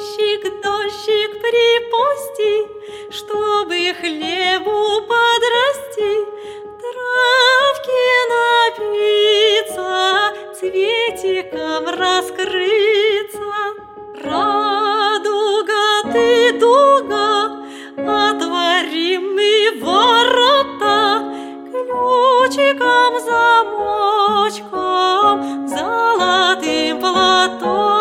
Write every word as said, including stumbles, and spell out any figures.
Дождик, дождик, припусти, чтобы хлебу подрасти, травки напиться, цветиком раскрыться. Радуга ты, дуга, отворим мы ворота, ключиком, замочком, золотым платочком.